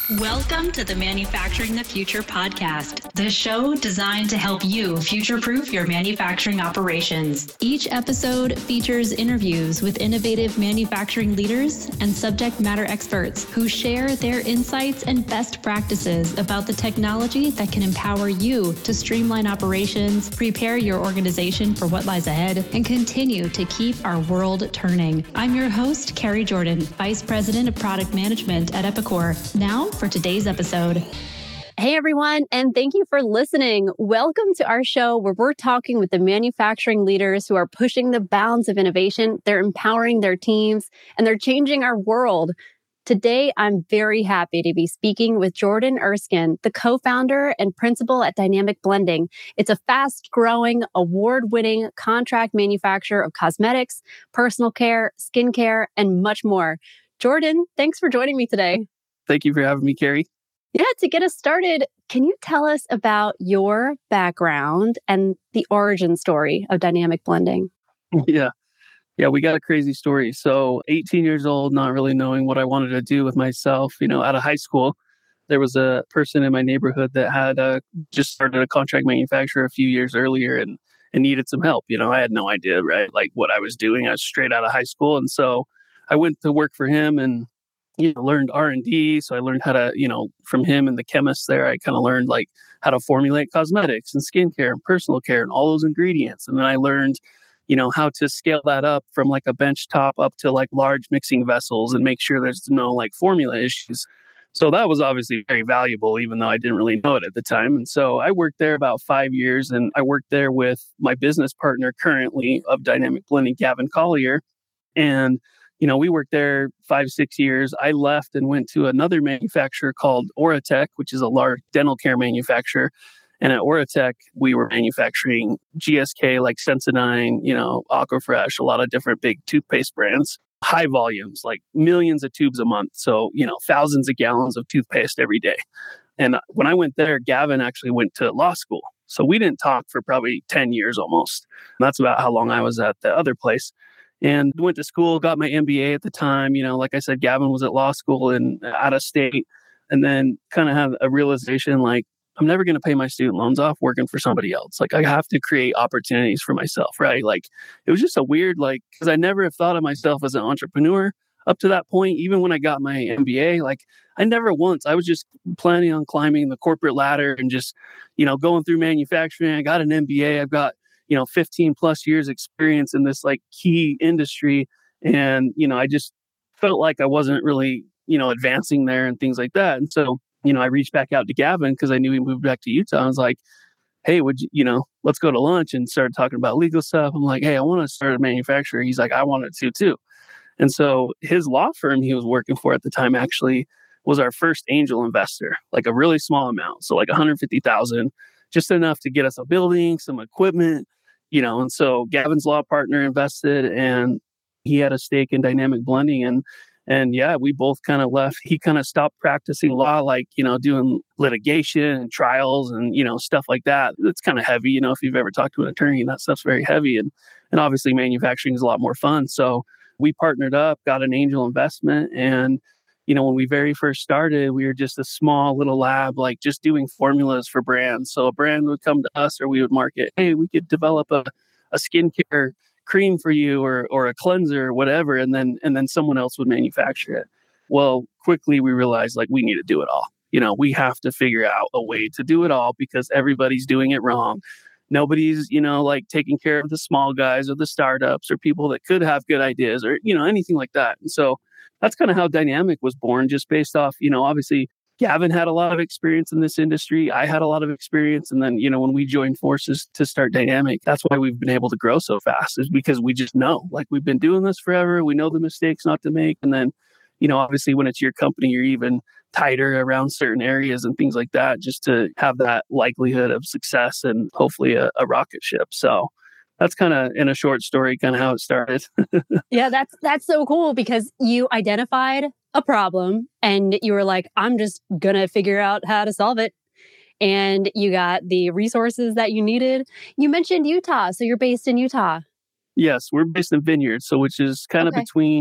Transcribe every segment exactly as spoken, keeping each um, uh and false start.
Welcome to the Manufacturing the Future podcast, the show designed to help you future-proof your manufacturing operations. Each episode features interviews with innovative manufacturing leaders and subject matter experts who share their insights and best practices about the technology that can empower you to streamline operations, prepare your organization for what lies ahead, and continue to keep our world turning. I'm your host, Carrie Jordan, Vice President of Product Management at Epicor. Now, for today's episode. Hey everyone, and thank you for listening. Welcome to our show where we're talking with the manufacturing leaders who are pushing the bounds of innovation. They're empowering their teams and they're changing our world. Today, I'm very happy to be speaking with Jordan Erskine, the co-founder and principal at Dynamic Blending. It's a fast-growing, award-winning contract manufacturer of cosmetics, personal care, skincare, and much more. Jordan, thanks for joining me today. Thank you for having me, Carrie. Yeah, to get us started, can you tell us about your background and the origin story of Dynamic Blending? Yeah. Yeah, we got a crazy story. So eighteen years old, not really knowing what I wanted to do with myself, you know, out of high school, there was a person in my neighborhood that had uh, just started a contract manufacturer a few years earlier and, and needed some help. You know, I had no idea, right? Like what I was doing. I was straight out of high school. And so I went to work for him and you know, learned R and D. So I learned how to, you know, from him and the chemists there, I kind of learned like how to formulate cosmetics and skincare and personal care and all those ingredients. And then I learned, you know, how to scale that up from like a bench top up to like large mixing vessels and make sure there's no like formula issues. So that was obviously very valuable, even though I didn't really know it at the time. And so I worked there about five years and I worked there with my business partner currently of Dynamic Blending, Gavin Collier. And You know, we worked there five, six years. I left and went to another manufacturer called Oratech, which is a large dental care manufacturer. And at Oratech, we were manufacturing G S K, like Sensodyne, you know, Aquafresh, a lot of different big toothpaste brands, high volumes, like millions of tubes a month. So, you know, thousands of gallons of toothpaste every day. And when I went there, Gavin actually went to law school. So we didn't talk for probably ten years almost. And that's about how long I was at the other place. And went to school, got my M B A at the time. You know, like I said, Gavin was at law school and out of state. And then kind of had a realization like, I'm never going to pay my student loans off working for somebody else. Like, I have to create opportunities for myself, right? Like, it was just a weird, like, because I never have thought of myself as an entrepreneur up to that point. Even when I got my M B A, like, I never once, I was just planning on climbing the corporate ladder and just, you know, going through manufacturing. I got an M B A. I've got you know, fifteen plus years experience in this like key industry. And, you know, I just felt like I wasn't really, you know, advancing there and things like that. And so, you know, I reached back out to Gavin because I knew he moved back to Utah. I was like, hey, would you, you know, let's go to lunch and started talking about legal stuff. I'm like, hey, I want to start a manufacturer. He's like, I wanted to too. And so his law firm he was working for at the time actually was our first angel investor, like a really small amount. So like one hundred fifty thousand, just enough to get us a building, some equipment. You know, and so Gavin's law partner invested and he had a stake in Dynamic Blending. And, and yeah, we both kind of left. He kind of stopped practicing law, like, you know, doing litigation and trials and, you know, stuff like that. It's kind of heavy. You know, if you've ever talked to an attorney, that stuff's very heavy. And, and obviously manufacturing is a lot more fun. So we partnered up, got an angel investment. And, you know, when we very first started, we were just a small little lab, like just doing formulas for brands. So a brand would come to us or we would market, hey, we could develop a, a skincare cream for you or or a cleanser or whatever. And then and then someone else would manufacture it. Well, quickly we realized like we need to do it all. You know, we have to figure out a way to do it all because everybody's doing it wrong. Nobody's, you know, like taking care of the small guys or the startups or people that could have good ideas or, you know, anything like that. And so that's kind of how Dynamic was born, just based off, you know, obviously Gavin had a lot of experience in this industry. I had a lot of experience. And then, you know, when we joined forces to start Dynamic, that's why we've been able to grow so fast is because we just know, like we've been doing this forever. We know the mistakes not to make. And then, you know, obviously when it's your company, you're even tighter around certain areas and things like that, just to have that likelihood of success and hopefully a, a rocket ship. So that's kind of in a short story, kind of how it started. Yeah, that's that's so cool because you identified a problem and you were like, I'm just going to figure out how to solve it. And you got the resources that you needed. You mentioned Utah, so you're based in Utah. Yes, we're based in Vineyard, so which is kind of Okay. between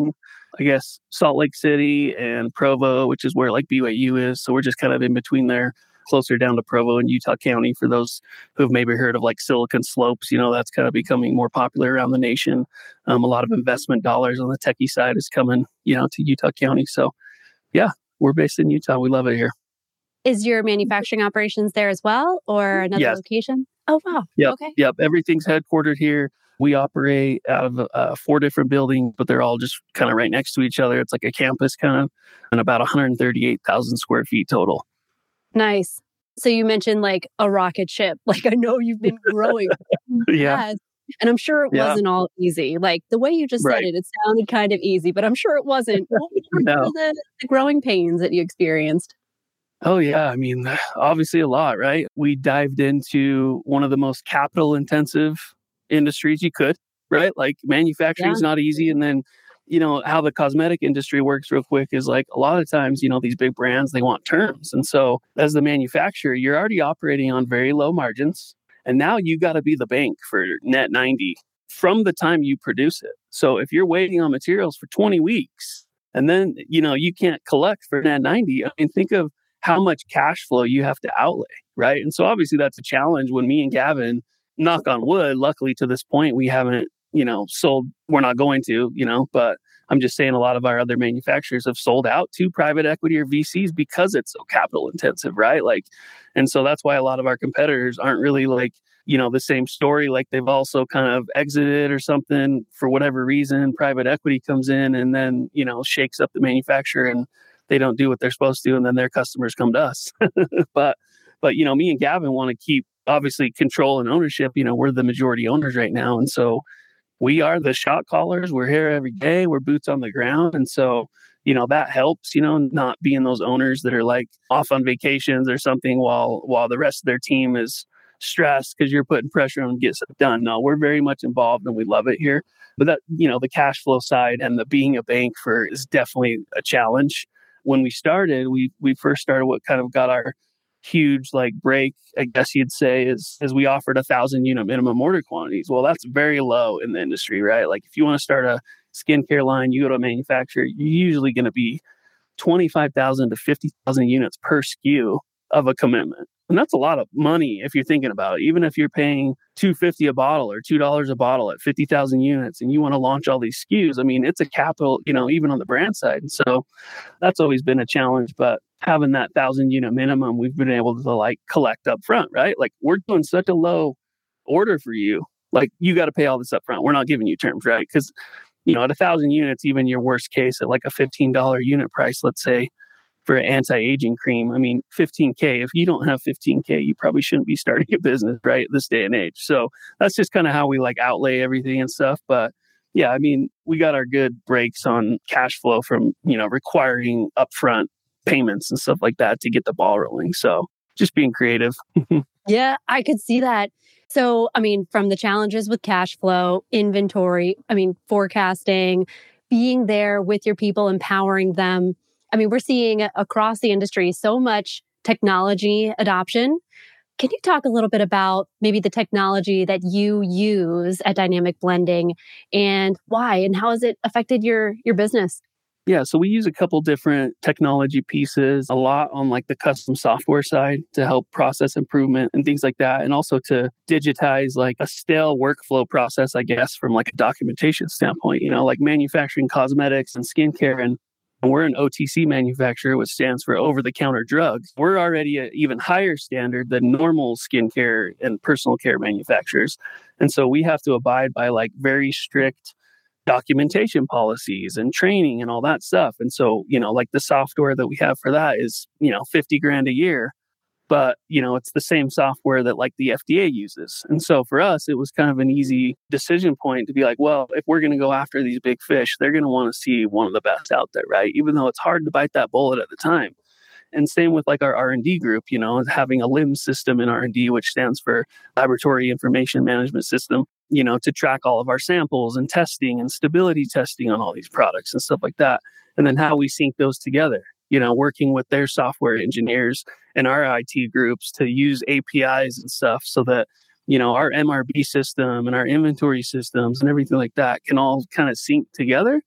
I guess, Salt Lake City and Provo, which is where like B Y U is. So we're just kind of in between there, closer down to Provo and Utah County. For those who've maybe heard of like Silicon Slopes, you know, that's kind of becoming more popular around the nation. Um, a lot of investment dollars on the techie side is coming, you know, to Utah County. So yeah, we're based in Utah. We love it here. Is your manufacturing operations there as well, or another Yes. location? Oh, wow. Yep. Okay. Yep. Everything's headquartered here. We operate out of uh, four different buildings, but they're all just kind of right next to each other. It's like a campus kind of, and about one hundred thirty-eight thousand square feet total. Nice. So you mentioned like a rocket ship. Like I know you've been growing. Yeah. fast, and I'm sure it Yeah. wasn't all easy. Like the way you just Right. said it, it sounded kind of easy, but I'm sure it wasn't. What were No. the, the growing pains that you experienced? Oh, yeah. I mean, obviously a lot, right? We dived into one of the most capital intensive industries you could, right? Like manufacturing is Yeah. not easy. And then, you know, how the cosmetic industry works real quick is like a lot of times, you know, these big brands, they want terms. And so as the manufacturer, you're already operating on very low margins. And now you got to be the bank for net ninety from the time you produce it. So if you're waiting on materials for twenty weeks and then, you know, you can't collect for net ninety, I mean, think of how much cash flow you have to outlay, right? And so obviously that's a challenge when me and Gavin, knock on wood, luckily to this point, we haven't, you know, sold, we're not going to, you know, but I'm just saying a lot of our other manufacturers have sold out to private equity or V Cs because it's so capital intensive, right? Like, and so that's why a lot of our competitors aren't really like, you know, the same story. Like they've also kind of exited or something for whatever reason. Private equity comes in and then, you know, shakes up the manufacturer and they don't do what they're supposed to, and then their customers come to us. but, but you know, me and Gavin want to keep obviously control and ownership. You know, we're the majority owners right now, and so we are the shot callers. We're here every day. We're boots on the ground, and so you know that helps. You know, not being those owners that are like off on vacations or something while while the rest of their team is stressed because you're putting pressure on them to get stuff done. No, we're very much involved, and we love it here. But that, you know, the cash flow side and the being a bank for is definitely a challenge. When we started, we we first started what kind of got our huge like break, I guess you'd say, is is we offered a thousand unit minimum order quantities. Well, that's very low in the industry, right? Like if you want to start a skincare line, you go to a manufacturer, you're usually going to be twenty-five thousand to fifty thousand units per S K U of a commitment. And that's a lot of money if you're thinking about it. Even if you're paying two dollars and fifty cents a bottle or two dollars a bottle at fifty thousand units and you want to launch all these S K Us, I mean, it's a capital, you know, even on the brand side. And so that's always been a challenge. But having that thousand unit minimum, we've been able to like collect up front, right? Like we're doing such a low order for you. Like you got to pay all this up front. We're not giving you terms, right? Because, you know, at a thousand units, even your worst case at like a fifteen dollars unit price, let's say, for an anti-aging cream, I mean, fifteen K, if you don't have fifteen K, you probably shouldn't be starting a business, right? This day and age. So that's just kind of how we like outlay everything and stuff. But yeah, I mean, we got our good breaks on cash flow from, you know, requiring upfront payments and stuff like that to get the ball rolling. So just being creative. Yeah, I could see that. So, I mean, from the challenges with cash flow, inventory, I mean, forecasting, being there with your people, empowering them. I mean, we're seeing across the industry so much technology adoption. Can you talk a little bit about maybe the technology that you use at Dynamic Blending and why and how has it affected your your business? Yeah, so we use a couple different technology pieces, a lot on like the custom software side to help process improvement and things like that. And also to digitize like a stale workflow process, I guess, from like a documentation standpoint, you know, like manufacturing cosmetics and skincare. And we're an O T C manufacturer, which stands for over-the-counter drugs. We're already an even higher standard than normal skincare and personal care manufacturers. And so we have to abide by like very strict documentation policies and training and all that stuff. And so, you know, like the software that we have for that is, you know, fifty grand a year, but, you know, it's the same software that like the F D A uses. And so for us, it was kind of an easy decision point to be like, well, if we're going to go after these big fish, they're going to want to see one of the best out there, right? Even though it's hard to bite that bullet at the time. And same with like our R and D group, you know, having a L I M S system in R and D, which stands for Laboratory Information Management System, you know, to track all of our samples and testing and stability testing on all these products and stuff like that. And then how we sync those together, you know, working with their software engineers and our I T groups to use A P Is and stuff so that, you know, our M R B system and our inventory systems and everything like that can all kind of sync together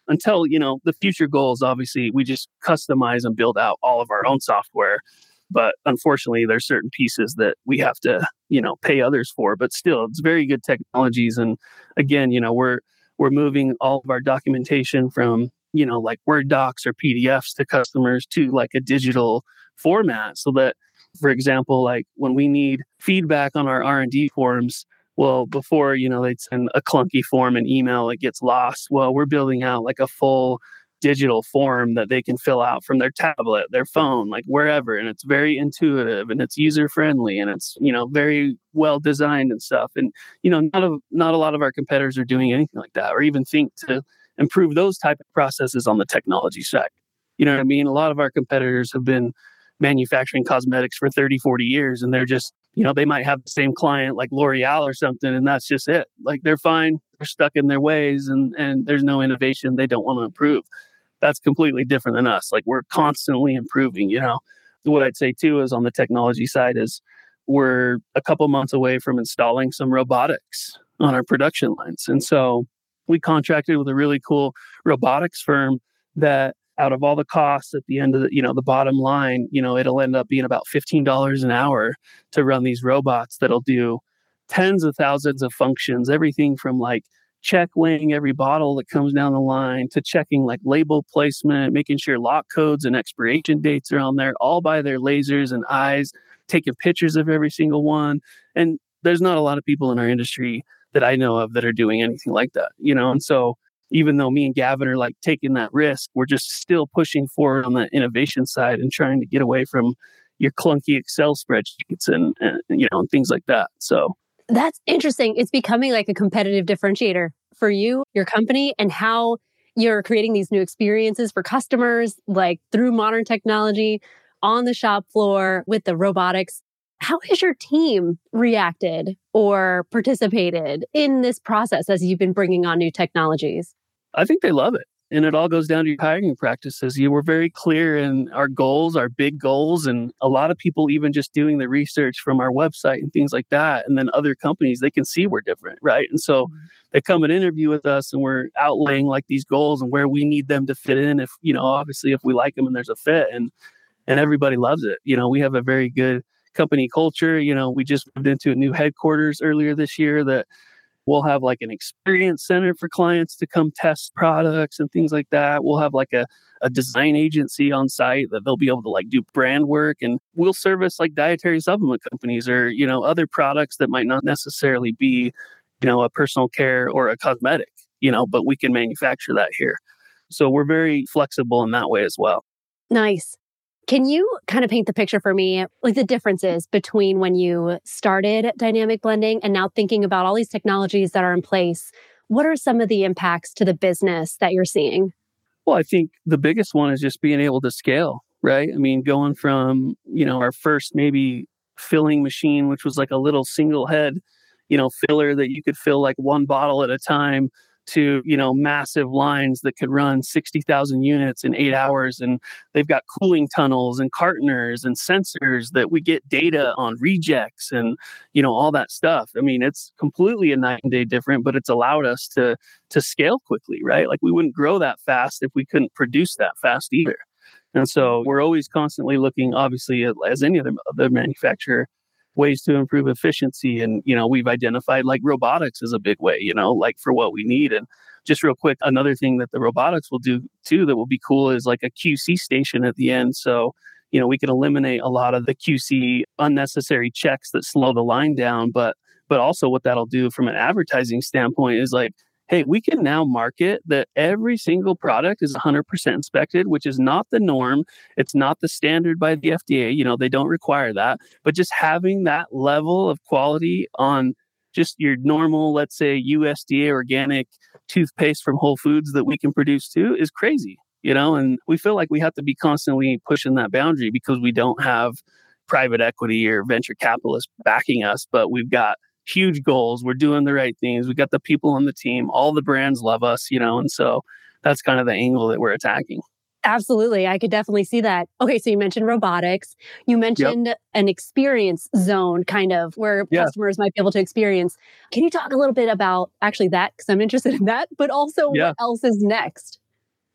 until, you know, the future goals, obviously, we just customize and build out all of our own software. But unfortunately, there's certain pieces that we have to, you know, pay others for. But still, it's very good technologies. And again, you know, we're we're moving all of our documentation from, you know, like Word docs or P D Fs to customers to like a digital format, so that, for example, like when we need feedback on our R and D forms, well, before, you know, they'd send a clunky form and email, it gets lost. Well, we're building out like a full digital form that they can fill out from their tablet, their phone, like wherever. And it's very intuitive and it's user friendly and it's, you know, very well designed and stuff. And, you know, not a, not a lot of our competitors are doing anything like that or even think to improve those type of processes on the technology side. You know what I mean? A lot of our competitors have been manufacturing cosmetics for thirty, forty years, and they're just, you know, they might have the same client like L'Oreal or something, and that's just it. Like they're fine, they're stuck in their ways, and and there's no innovation. They don't want to improve. That's completely different than us. Like we're constantly improving, you know. What I'd say too is on the technology side is we're a couple months away from installing some robotics on our production lines. And so we contracted with a really cool robotics firm that out of all the costs at the end of the, you know, the bottom line, you know, it'll end up being about fifteen dollars an hour to run these robots that'll do tens of thousands of functions, everything from like check weighing every bottle that comes down the line to checking like label placement, making sure lock codes and expiration dates are on there, all by their lasers and eyes, taking pictures of every single one. And there's not a lot of people in our industry that I know of that are doing anything like that, you know? And so even though me and Gavin are like taking that risk, we're just still pushing forward on the innovation side and trying to get away from your clunky Excel spreadsheets and, and you know, and things like that. So that's interesting. It's becoming like a competitive differentiator for you, your company, and how you're creating these new experiences for customers, like through modern technology on the shop floor with the robotics. How has your team reacted or participated in this process as you've been bringing on new technologies? I think they love it. And it all goes down to your hiring practices. You were very clear in our goals, our big goals, and a lot of people even just doing the research from our website and things like that. And then other companies, they can see we're different, right? And so mm-hmm. they come and interview with us and we're outlaying like these goals and where we need them to fit in. If, you know, obviously if we like them and there's a fit, and and everybody loves it. You know, we have a very good company culture. You know, we just moved into a new headquarters earlier this year that we'll have like an experience center for clients to come test products and things like that. We'll have like a, a design agency on site that they'll be able to like do brand work, and we'll service like dietary supplement companies or, you know, other products that might not necessarily be, you know, a personal care or a cosmetic, you know, but we can manufacture that here. So we're very flexible in that way as well. Nice. Can you kind of paint the picture for me, like the differences between when you started dynamic blending and now thinking about all these technologies that are in place? What are some of the impacts to the business that you're seeing? Well, I think the biggest one is just being able to scale, right? I mean, going from, you know, our first maybe filling machine, which was like a little single head, you know, filler that you could fill like one bottle at a time, to, you know, massive lines that could run sixty thousand units in eight hours. And they've got cooling tunnels and cartoners and sensors that we get data on rejects and, you know, all that stuff. I mean, it's completely a night and day different, but it's allowed us to, to scale quickly, right? Like we wouldn't grow that fast if we couldn't produce that fast either. And so we're always constantly looking, obviously, as any other, other manufacturer, ways to improve efficiency. And, you know, we've identified like robotics as a big way, you know, like for what we need. And just real quick, another thing that the robotics will do too that will be cool is like a Q C station at the end. So, you know, we can eliminate a lot of the Q C unnecessary checks that slow the line down. But, but also what that'll do from an advertising standpoint is like, hey, we can now market that every single product is one hundred percent inspected, which is not the norm. It's not the standard by the F D A. You know, they don't require that. But just having that level of quality on just your normal, let's say, U S D A organic toothpaste from Whole Foods that we can produce too is crazy, you know? And we feel like we have to be constantly pushing that boundary because we don't have private equity or venture capitalists backing us, but we've got huge goals. We're doing the right things. We got the people on the team. All the brands love us, you know, and so that's kind of the angle that we're attacking. Absolutely. I could definitely see that. Okay, so you mentioned robotics. You mentioned yep. an experience zone, kind of, where yeah. customers might be able to experience. Can you talk a little bit about actually that? Because I'm interested in that, but also yeah. what else is next?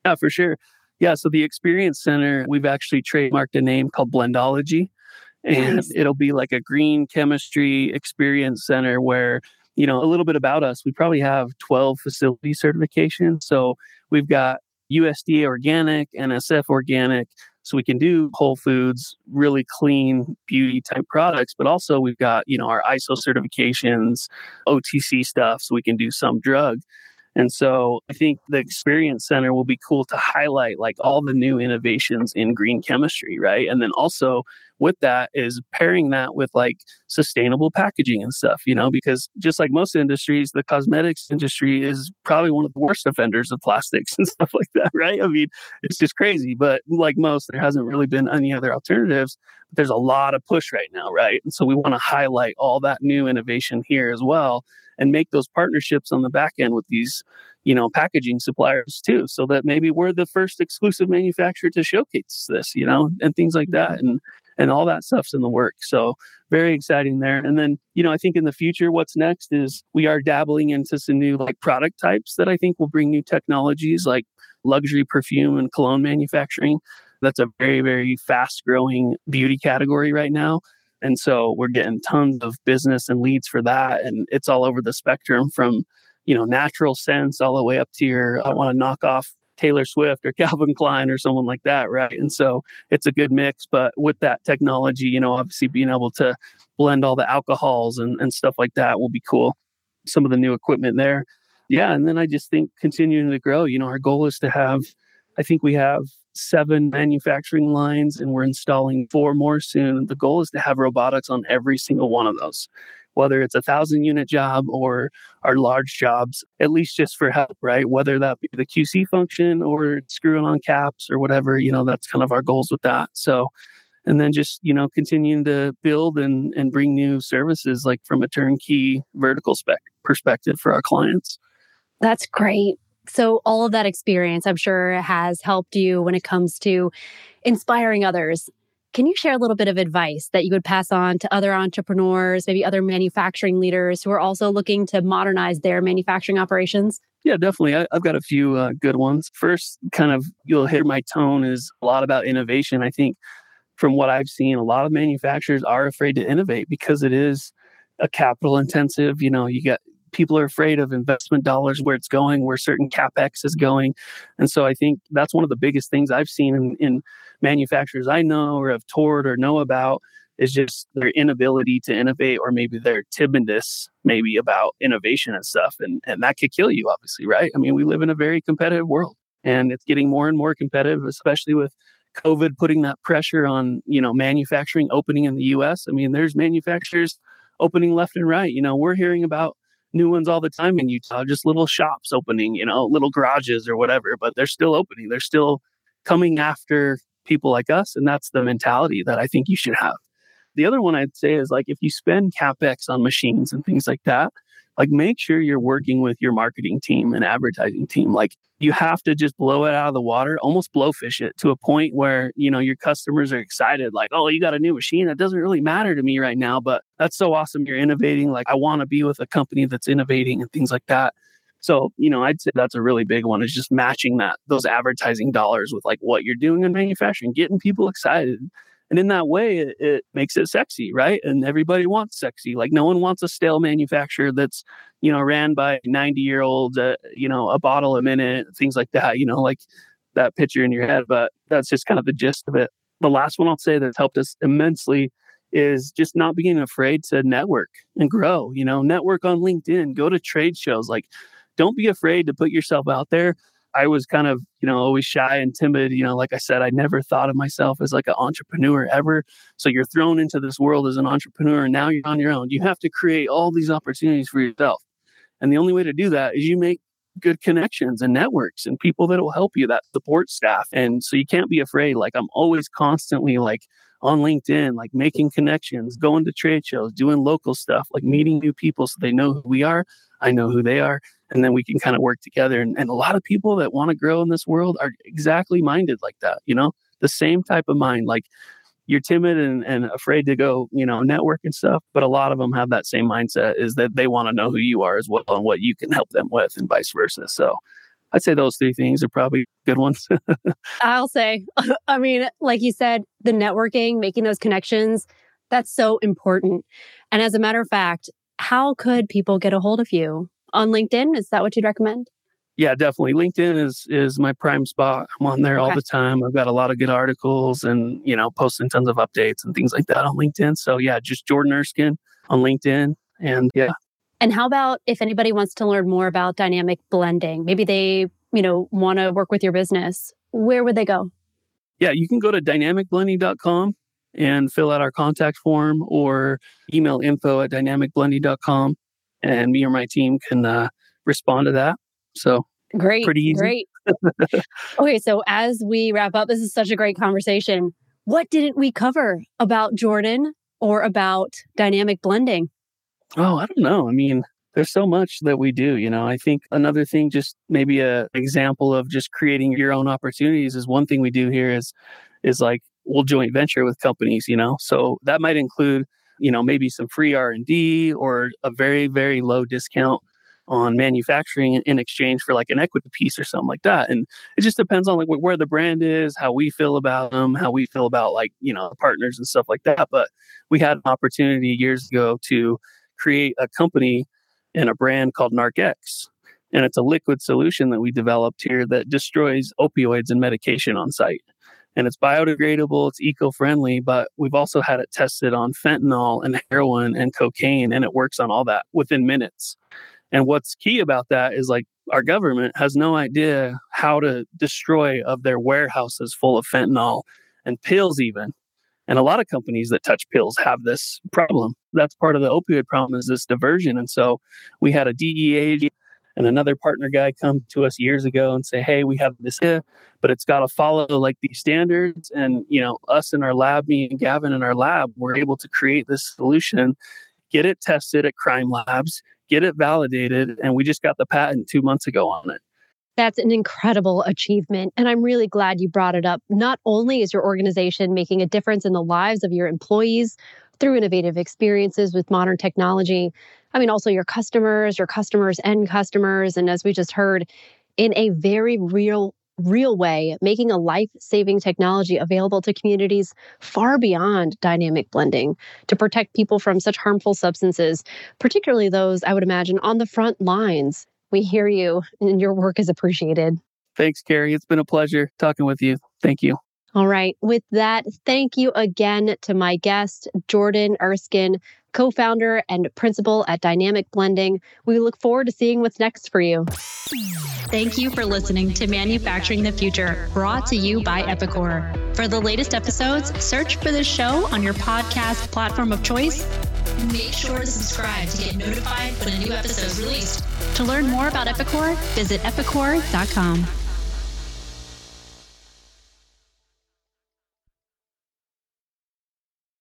Yeah, for sure. Yeah. So the Experience Center, we've actually trademarked a name called Blendology. And Nice. it'll be like a green chemistry experience center where, you know, a little bit about us. We probably have twelve facility certifications. So we've got U S D A organic, N S F organic. So we can do whole foods, really clean beauty type products. But also we've got, you know, our I S O certifications, O T C stuff. So we can do some drug. And so I think the Experience Center will be cool to highlight like all the new innovations in green chemistry, right? And then also with that is pairing that with like sustainable packaging and stuff, you know, because just like most industries, the cosmetics industry is probably one of the worst offenders of plastics and stuff like that, right? I mean, it's just crazy. But like most, there hasn't really been any other alternatives. But there's a lot of push right now, right? And so we want to highlight all that new innovation here as well and make those partnerships on the back end with these, you know, packaging suppliers too, so that maybe we're the first exclusive manufacturer to showcase this, you know, and things like that. And and all that stuff's in the works. So very exciting there. And then, you know, I think in the future, what's next is we are dabbling into some new like product types that I think will bring new technologies like luxury perfume and cologne manufacturing. That's a very, very fast growing beauty category right now. And so we're getting tons of business and leads for that. And it's all over the spectrum from, you know, natural scents all the way up to your, I want to knock off Taylor Swift or Calvin Klein or someone like that, right? And so it's a good mix. But with that technology, you know, obviously being able to blend all the alcohols and, and stuff like that will be cool. Some of the new equipment there. Yeah. And then I just think continuing to grow, you know, our goal is to have, I think we have seven manufacturing lines and we're installing four more soon. The goal is to have robotics on every single one of those, whether it's a thousand unit job or our large jobs, at least just for help, right? Whether that be the Q C function or screwing on caps or whatever, you know, that's kind of our goals with that. So, and then just, you know, continuing to build and, and bring new services like from a turnkey vertical spec perspective for our clients. That's great. So all of that experience, I'm sure, has helped you when it comes to inspiring others. Can you share a little bit of advice that you would pass on to other entrepreneurs, maybe other manufacturing leaders who are also looking to modernize their manufacturing operations? Yeah, definitely. I, I've got a few uh, good ones. First, kind of, you'll hear my tone is a lot about innovation. I think from what I've seen, a lot of manufacturers are afraid to innovate because it is a capital intensive, you know, you got people are afraid of investment dollars, where it's going, where certain CapEx is going. And so I think that's one of the biggest things I've seen in, in manufacturers I know or have toured or know about is just their inability to innovate, or maybe their timidness maybe about innovation and stuff. And, and that could kill you, obviously, right? I mean, we live in a very competitive world and it's getting more and more competitive, especially with COVID putting that pressure on, you know, manufacturing opening in the U S. I mean, there's manufacturers opening left and right. You know, we're hearing about new ones all the time in Utah, just little shops opening, you know, little garages or whatever, but they're still opening. They're still coming after people like us. And that's the mentality that I think you should have. The other one I'd say is like, if you spend CapEx on machines and things like that, like make sure you're working with your marketing team and advertising team. Like you have to just blow it out of the water, almost blowfish it to a point where, you know, your customers are excited. Like, oh, you got a new machine. That doesn't really matter to me right now, but that's so awesome. You're innovating. Like I want to be with a company that's innovating and things like that. So, you know, I'd say that's a really big one, is just matching that, those advertising dollars with like what you're doing in manufacturing, getting people excited. And in that way, it, it makes it sexy, right? And everybody wants sexy. Like no one wants a stale manufacturer that's, you know, ran by ninety-year-old, uh, you know, a bottle a minute, things like that, you know, like that picture in your head. But that's just kind of the gist of it. The last one I'll say that's helped us immensely is just not being afraid to network and grow, you know, network on LinkedIn, go to trade shows. Like, don't be afraid to put yourself out there. I was kind of, you know, always shy and timid. You know, like I said, I never thought of myself as like an entrepreneur ever. So you're thrown into this world as an entrepreneur and now you're on your own. You have to create all these opportunities for yourself. And the only way to do that is you make good connections and networks and people that will help you, that support staff. And so you can't be afraid. Like I'm always constantly like on LinkedIn, like making connections, going to trade shows, doing local stuff, like meeting new people so they know who we are. I know who they are. And then we can kind of work together. And, and a lot of people that want to grow in this world are exactly minded like that, you know, the same type of mind. Like you're timid and, and afraid to go, you know, network and stuff. But a lot of them have that same mindset, is that they want to know who you are as well and what you can help them with and vice versa. So I'd say those three things are probably good ones. I'll say, I mean, like you said, the networking, making those connections, that's so important. And as a matter of fact, how could people get a hold of you? On LinkedIn? Is that what you'd recommend? Yeah, definitely. LinkedIn is is my prime spot. I'm on there okay. all the time. I've got a lot of good articles and, you know, posting tons of updates and things like that on LinkedIn. So yeah, just Jordan Erskine on LinkedIn. And yeah. And how about if anybody wants to learn more about dynamic blending? Maybe they, you know, want to work with your business. Where would they go? Yeah, you can go to dynamic blending dot com and fill out our contact form, or email info at dynamic blending dot com, and me or my team can uh, respond to that. So great, pretty easy. Great. Okay, so as we wrap up, this is such a great conversation. What didn't we cover about Jordan or about dynamic blending? Oh, I don't know. I mean, there's so much that we do, you know. I think another thing, just maybe a example of just creating your own opportunities, is one thing we do here is is like we'll joint venture with companies, you know. So that might include, you know, maybe some free R and D or a very, very low discount on manufacturing in exchange for like an equity piece or something like that. And it just depends on like where the brand is, how we feel about them, how we feel about like, you know, partners and stuff like that. But we had an opportunity years ago to create a company and a brand called NarcX. And it's a liquid solution that we developed here that destroys opioids and medication on site. And it's biodegradable, it's eco-friendly, but we've also had it tested on fentanyl and heroin and cocaine, and it works on all that within minutes. And what's key about that is like our government has no idea how to destroy of their warehouses full of fentanyl and pills even. And a lot of companies that touch pills have this problem. That's part of the opioid problem, is this diversion. And so we had a D E A and another partner guy come to us years ago and say, hey, we have this, but it's got to follow like these standards. And, you know, us in our lab, me and Gavin in our lab, we're able to create this solution, get it tested at crime labs, get it validated. And we just got the patent two months ago on it. That's an incredible achievement. And I'm really glad you brought it up. Not only is your organization making a difference in the lives of your employees through innovative experiences with modern technology, I mean, also your customers, your customers' end customers, and as we just heard, in a very real, real way, making a life-saving technology available to communities far beyond dynamic blending to protect people from such harmful substances, particularly those, I would imagine, on the front lines. We hear you, and your work is appreciated. Thanks, Carrie. It's been a pleasure talking with you. Thank you. All right. With that, thank you again to my guest, Jordan Erskine, co-founder and principal at Dynamic Blending. We look forward to seeing what's next for you. Thank you for listening to Manufacturing the Future, brought to you by Epicor. For the latest episodes, search for this show on your podcast platform of choice. Make sure to subscribe to get notified when a new episode is released. To learn more about Epicor, visit epicor dot com.